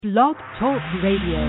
Blog Talk Radio.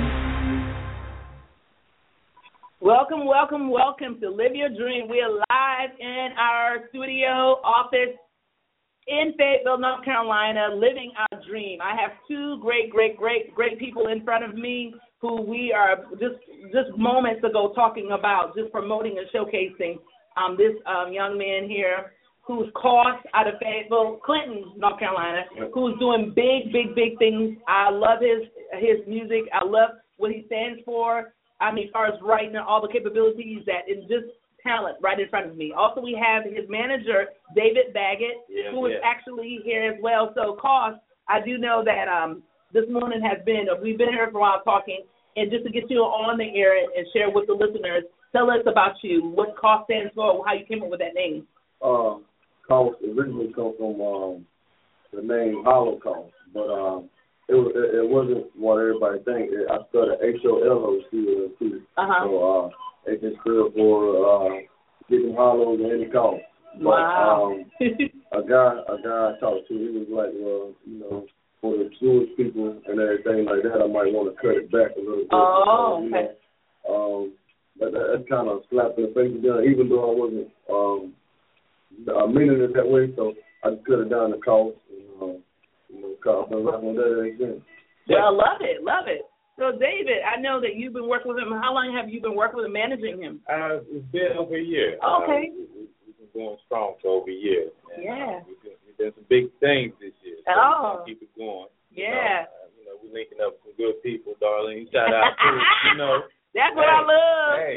Welcome, welcome, welcome to Live Your Dream. We are live in our studio office in Fayetteville, North Carolina, living our dream. I have two great people in front of me who we are just moments ago talking about, just promoting and showcasing this young man here who's Cost out of Fayetteville, Clinton, North Carolina, who's doing big things. I love his music. I love what he stands for. I mean, as far as writing and all the capabilities that is just talent right in front of me. Also, we have his manager, David Baggett, who is actually here as well. So, Cost, I do know that this morning we've been here for a while talking, and just to get you on the air and share with the listeners, tell us about you, what Cost stands for, how you came up with that name. Cost originally come from the name Holocaust, but it wasn't what everybody thinks. I started HOLOCAUST, so it can stood for getting hollows at any cost. Wow. But a guy I talked to, he was like, well, you know, for the Jewish people and everything like that, I might want to cut it back a little bit. Oh, okay. But that kind of slapped in the face again, even though I wasn't meaning it that way, so I just cut it down the cost and, I've been rocking with that ever since. Well, love it. So, David, I know that you've been working with him. How long have you been working with him, managing him? It's been over a year. Okay. We've been going strong for over a year. And, yeah. We've done some big things this year. So we're going to keep it going. Yeah. We're linking up with some good people, Darlene. Shout out to, That's what I love. Hey.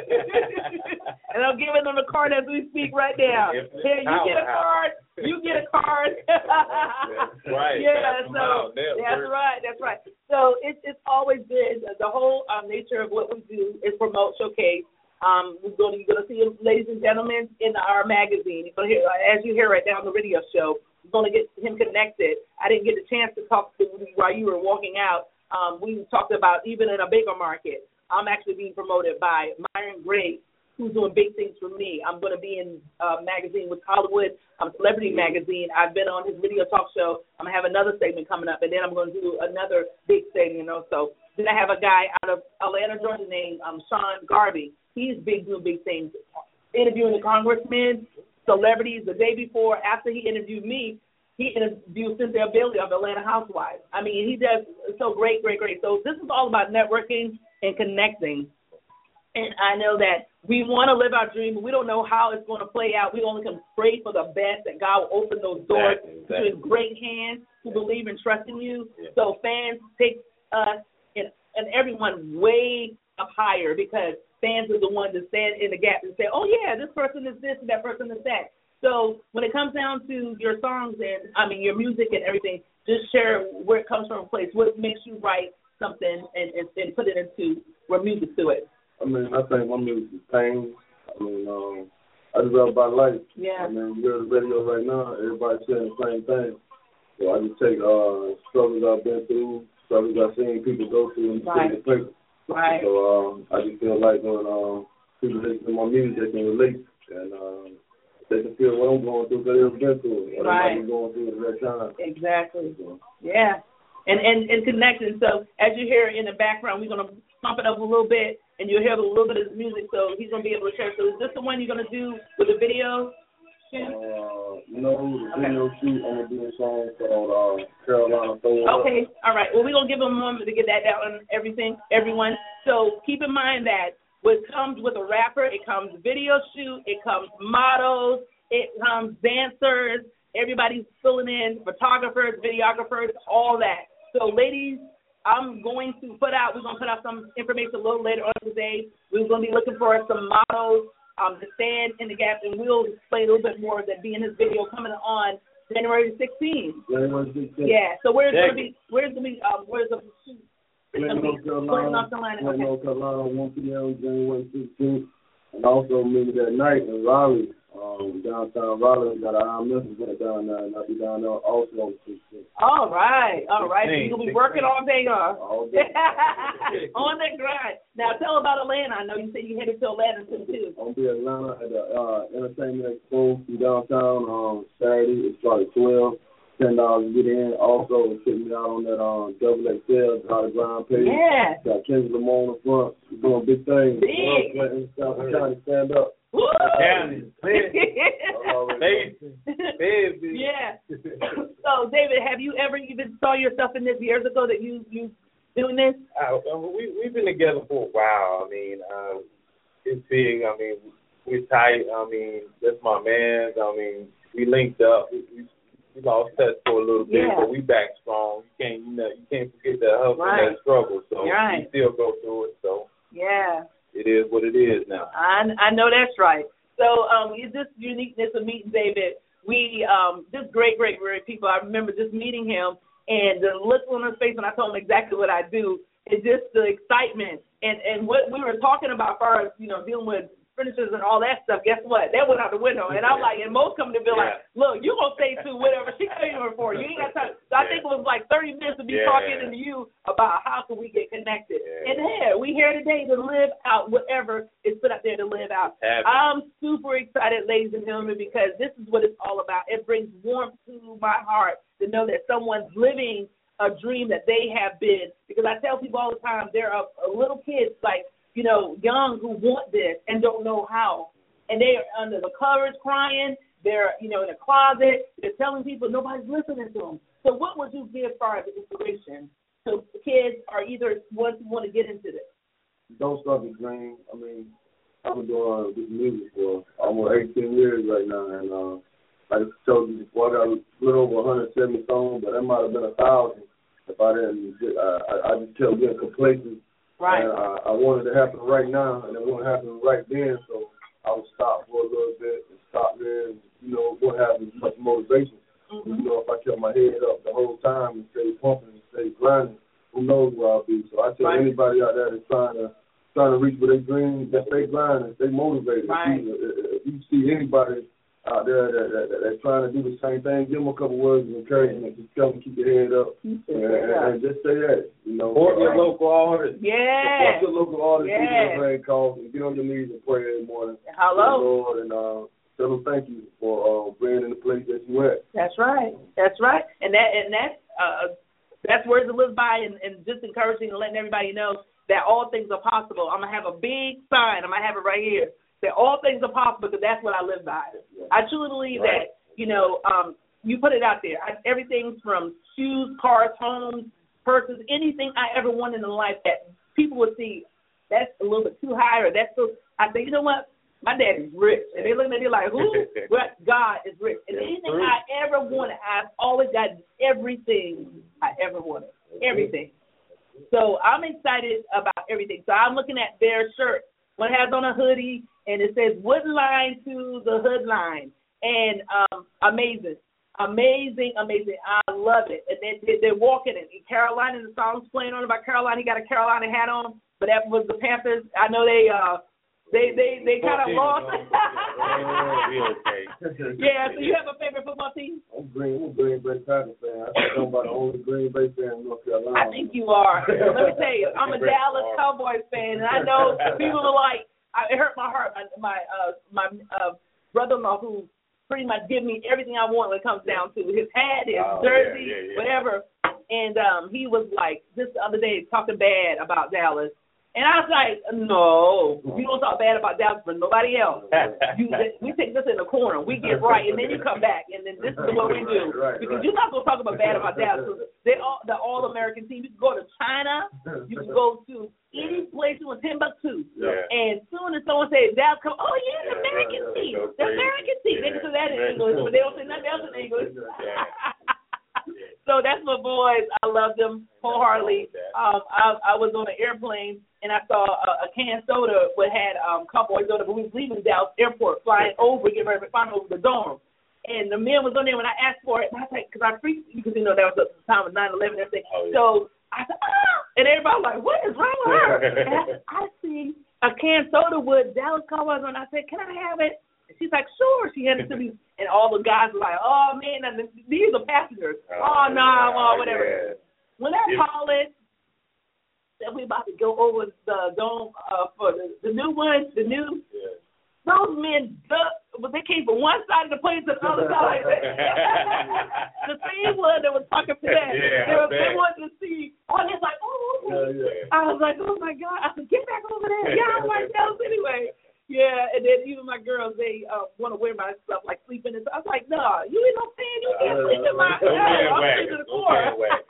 And I'm giving them a card as we speak right now. Here, you get a card. You get a card. That's right. Yeah, that's right. So it's always been the whole nature of what we do is promote, showcase. You're going to see him, ladies and gentlemen, in our magazine. You're going to hear, as you hear right now on the radio show, you're going to get him connected. I didn't get a chance to talk to you while you were walking out. We talked about even in a bigger market. I'm actually being promoted by Myron Gray, who's doing big things for me. I'm going to be in a magazine with Hollywood, Celebrity Magazine. I've been on his video talk show. I'm going to have another segment coming up, and then I'm going to do another big segment also. Then I have a guy out of Atlanta, Georgia named Sean Garvey. He's doing big things, interviewing the congressmen, celebrities. The day before, after he interviewed me, he interviewed Cynthia Bailey of Atlanta Housewives. I mean, he does so great. So this is all about networking and connecting. And I know that we want to live our dream, but we don't know how it's going to play out. We only can pray for the best, that God will open those doors to his great hands who believe and trust in you. Yeah. So fans take us and everyone way up higher, because fans are the ones that stand in the gap and say, oh, yeah, this person is this and that person is that. So when it comes down to your songs and, your music and everything, just share where it comes from, a place. What makes you write something and put it into music to it? I think my music is pain. I just rap about life. Yeah. You hear the radio right now, everybody's saying the same thing. So I just take struggles I've been through, struggles I've seen people go through, and put it in paper. Right. So I just feel like when people listen to my music, they can relate, and they can feel what I'm going through, because they've been through it, what I'm going through at that time. Exactly. So. Yeah. And connection. So as you hear in the background, we're going to pump it up a little bit, and you'll hear a little bit of his music, so he's going to be able to share. So is this the one you're going to do with the video shoot? The video shoot, I'm going to do a song called Carolina Throw Up. Okay, all right. Well, we're going to give him a moment to get that down and everyone. So keep in mind that what comes with a rapper, it comes video shoot, it comes models, it comes dancers, everybody's filling in, photographers, videographers, all that. So, ladies, we're going to put out some information a little later on today. We're going to be looking for some models to stand in the gap, and we'll explain a little bit more of that being his video coming on January 16th. January 16th. Yeah. So where's the shoot? Clinton, North Carolina, 1 p.m. January 16th. And also maybe that night in Raleigh, downtown Raleigh, we got our Memphis went down there, and I'll be down there also on the 16th. All right. So you're going to be working all day, huh? All day. On that grind. Now, tell about Atlanta. I know you said you headed to Atlanta, too. I'll be in Atlanta at the Entertainment Expo in downtown on Saturday. It starts at 12. $10 to get in. Also, check me out on that Double XL Dotted Ground page. Yeah. Got Kendrick Lamar on the front. We're doing big things. Big. South County, stand up. Woo! County. Baby. Yeah. So, David, have you ever even saw yourself in this years ago that you doing this? We've been together for a while. I mean, it's big. I mean, we're tight. I mean, that's my man. I mean, we linked up. We lost touch for a little bit, but we back strong. You can't forget that hustle and that struggle. So we still go through it. So it is what it is now. I know that's right. So it's this uniqueness of meeting David. We just great people. I remember just meeting him and the look on his face when I told him exactly what I do. It's just the excitement and what we were talking about as far as dealing with furnitures and all that stuff. Guess what? That went out the window. And I'm like, and most come to be like, look, you gonna stay to whatever she came here for. You ain't got time. So I think it was like 30 minutes to be talking to you about how can we get connected. And we here today to live out whatever is put out there to live out. I'm super excited, ladies and gentlemen, because this is what it's all about. It brings warmth to my heart to know that someone's living a dream that they have been. Because I tell people all the time, there are little kids like, young who want this and don't know how. And they are under the covers crying. They're, in a closet. They're telling people nobody's listening to them. So what would you give as far as inspiration to kids or either ones who want to get into this? Don't start the dream. I mean, I've been doing this music for almost 18 years right now. And like I told you before, I got a little over 170 songs, but that might have been 1,000 if I didn't. I just kept getting complacent. Right. And I wanted to happen right now, and it wouldn't happen right then, so I would stop for a little bit and stop there and, wouldn't have as much motivation. Mm-hmm. If I kept my head up the whole time and stay pumping and stay grinding, who knows where I'll be. So I tell anybody out there that's trying to reach for their dreams, that stay grinding, stay motivated. Right. If you see anybody out there that's trying to do the same thing, give them a couple words of encouragement. Just tell them keep your head up and just say that. Support your local artists. Support your local artists. Keep your brain calls and get on your knees and pray every morning. Hello. Lord, and tell them thank you for being in the place that you at. That's right. And that's words to live by, and just encouraging and letting everybody know that all things are possible. I'm gonna have a big sign. I'm gonna have it right here. That all things are possible, because that's what I live by. I truly believe that, you put it out there. Everything from shoes, cars, homes, purses, anything I ever wanted in life that people would see, that's a little bit too high, or that's so. I say, you know what? My daddy's rich. And they look at me like, who? Well, God is rich. And anything I ever wanted, I've always got everything I ever wanted. Everything. So I'm excited about everything. So I'm looking at their shirt. One has on a hoodie, and it says wood line to the hood line. And amazing. I love it. And they're walking it. In Carolina, the song's playing on about Carolina. He got a Carolina hat on, but that was the Panthers. I know they kind of lost. Yeah, so you have a favorite football team? I'm a Green Bay Packers fan. I think I'm about the only Green Bay fan in North Carolina. I think you are. Let me tell you, I'm a Dallas Cowboys fan, and I know people are like, it hurt my heart. My brother-in-law, who pretty much give me everything I want when it comes down to his hat, his jersey, whatever. And he was like, just the other day, talking bad about Dallas. And I was like, no, you don't talk bad about Dallas for nobody else. We take this in the corner. We get right, and then you come back, and then this is what we do. Because you're not going to talk about bad about Dallas. They're the all-American team. You can go to China. You can go to any place in Timbuktu. And soon as someone says Dallas, come, oh, yeah, the American team. The American team. They can say that in English, but they don't say nothing else in English. So that's my boys. I love them wholeheartedly. I was on an airplane, and I saw a canned soda that had Cowboy soda, but we was leaving Dallas Airport, flying over, getting ready to find over the dome. And the man was on there when I asked for it, and I was like, because I freaked, because, that was the time of 9/11 and everything. So I said, and everybody was like, what is wrong with her? And I said, I see a canned soda with Dallas Cowboys on. I said, can I have it? And she's like, sure. She handed it to me, and all the guys were like, oh, man, these are passengers. Whatever. Yeah. When I call it, that we about to go over the dome for the new one, those men they came from one side of the plane to the other side. The same one that was talking to that. They wanted to see. Oh, it's like, I was like, oh my God. I said, get back over there. Yeah, I'm like, anyway. Yeah, and then even my girls, they want to wear my stuff like sleeping. And so I was like, no, you ain't no fan. You can't sleep in my house. I'm true to the core.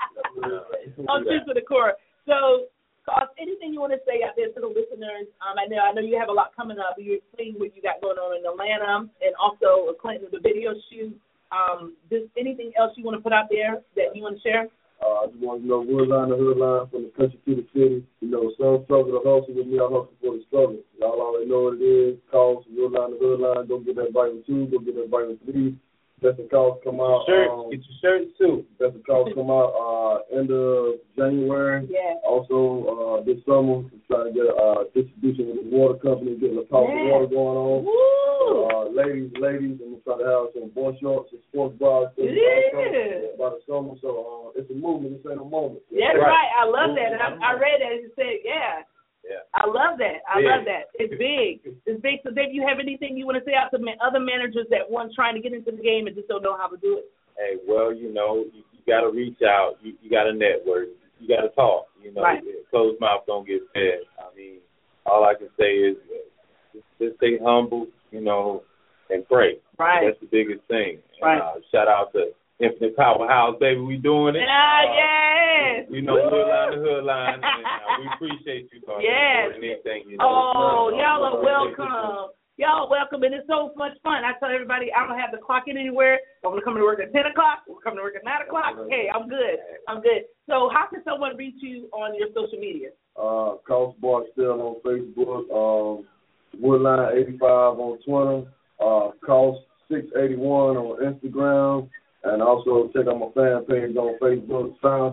I'm true to the core. So, anything you want to say out there to the listeners? I know you have a lot coming up. You explained what you got going on in Atlanta and also Clinton, the video shoot. Just anything else you want to put out there that you want to share? I just want to know Woodline to Hoodline, from the country to the city. Some struggle to hustle with me. I hustle for the struggle. Y'all already know what it is. Call Woodline to Hoodline. Go get that vitamin 2. Go get that vitamin 3. Best of calls come out. Get your shirts too. Best of calls come out end of January. Yeah. Also, this summer, we're trying to get distribution with the water company, getting the power water going on. Woo! Ladies, and we're trying to have some boy shorts and sports bras by the summer. So it's a movement. This ain't a moment. That's right. I love that. And I read that and it said, yeah. I love that. I love that. It's big. It's big. So, Dave, you have anything you want to say out to other managers that want trying to get into the game and just don't know how to do it? Hey, well, you got to reach out. You got to network. You got to talk. Right. Closed mouth don't get fed. I mean, all I can say is just stay humble, and pray. Right. That's the biggest thing. Right. Shout out to Infinite Powerhouse, baby. We doing it. Yes. Hoodline to Hoodline. We appreciate you, God. Yes. Anything, Oh, y'all are welcome. Y'all are welcome, and it's so much fun. I tell everybody I don't have to clock in anywhere. I'm going to come to work at 10 o'clock. I'm coming to work at 9 o'clock. Hey, I'm good. So how can someone reach you on your social media? Cost Barksdale on Facebook. Woodline 85 on Twitter. Cost 681 on Instagram. And also check out my fan page on Facebook,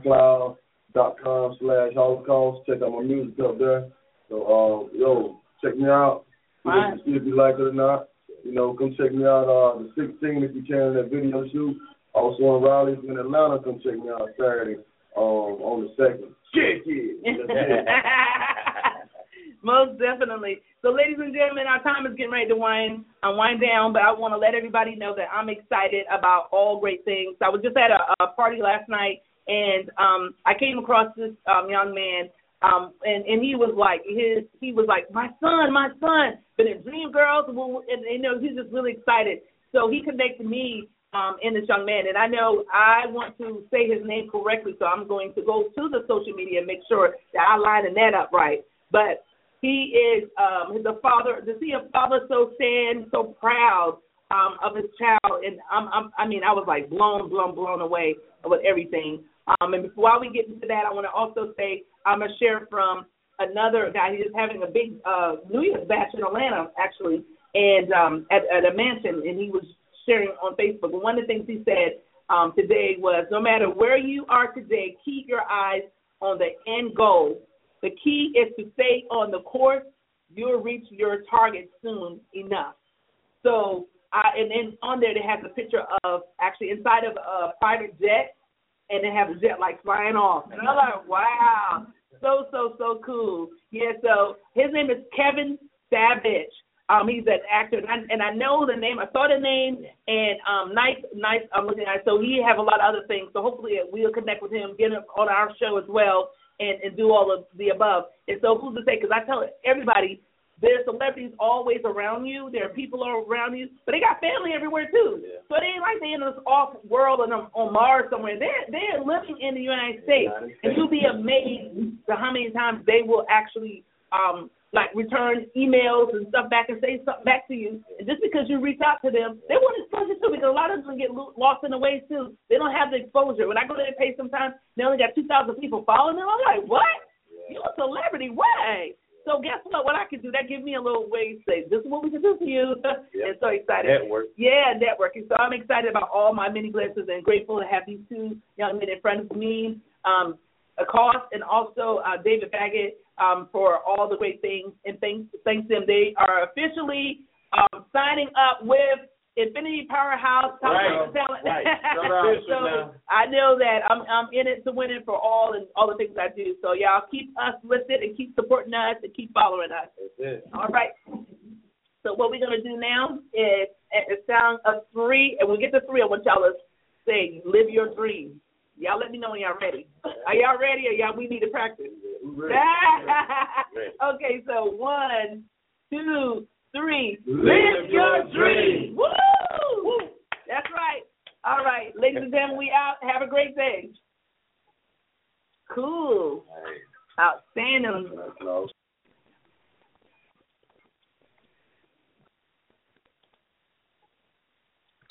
SoundCloud.com/Holocaust. Check out my music up there. So, check me out. See if you like it or not. Come check me out the 16th if you can, that video shoot. Also in Raleigh, in Atlanta, come check me out Saturday on the 2nd. Most definitely. So, ladies and gentlemen, our time is getting ready to wind down, but I want to let everybody know that I'm excited about all great things. I was just at a party last night, and I came across this young man, and he was like, my son, been in Dreamgirls, and he's just really excited. So he connected me in this young man, and I know I want to say his name correctly, so I'm going to go to the social media and make sure that I line that up right. But he is the father. To see a father so sad, so proud of his child, and I was like blown away with everything. And while we get into that, I want to also say I'm gonna share from another guy. He's having a big New Year's bash in Atlanta, actually, and at a mansion, and he was sharing on Facebook. And one of the things he said today was, no matter where you are today, keep your eyes on the end goal. The key is to stay on the course. You'll reach your target soon enough. So, and then on there they have the picture of actually inside of a private jet, and they have the jet like flying off. And I'm like, wow, so cool. Yeah. So his name is Kevin Savage. He's an actor, and I know the name. I saw the name, and nice. I'm looking at it. So he have a lot of other things. So hopefully we'll connect with him, get him on our show as well. And do all of the above. And so who's to say, because I tell everybody, there's celebrities always around you. There are people around you, but they got family everywhere too. Yeah. So they ain't like they in this off world on Mars somewhere. They're living in the United States. And you'll be amazed to how many times they will actually return emails and stuff back and say something back to you. And just because you reach out to them, they want exposure too, because a lot of them get lost in the ways too. They don't have the exposure. When I go there and pay sometimes, they only got 2,000 people following them. I'm like, what? Yeah. You're a celebrity. Way. So guess what I can do? That gives me a little way to say, this is what we can do for you. Yep. And so excited. Network. Yeah, networking. So I'm excited about all my mini blessings and grateful to have these two young men in front of me, Cost and also David Baggett, for all the great things. And thanks to them, they are officially signing up with Infinity Powerhouse. Right. So I know that I'm in it to win it for all the things I do. So y'all keep us lifted and keep supporting us and keep following us. That's it. All right. So what we're going to do now is at the sound of 3, and when we get to 3, I want y'all to say, live your dream. Y'all let me know when y'all ready. Are y'all ready or y'all we need to practice? Okay, so 1, 2, 3. Live your dream. Woo! That's right. All right, ladies and gentlemen, we out. Have a great day. Cool. Outstanding.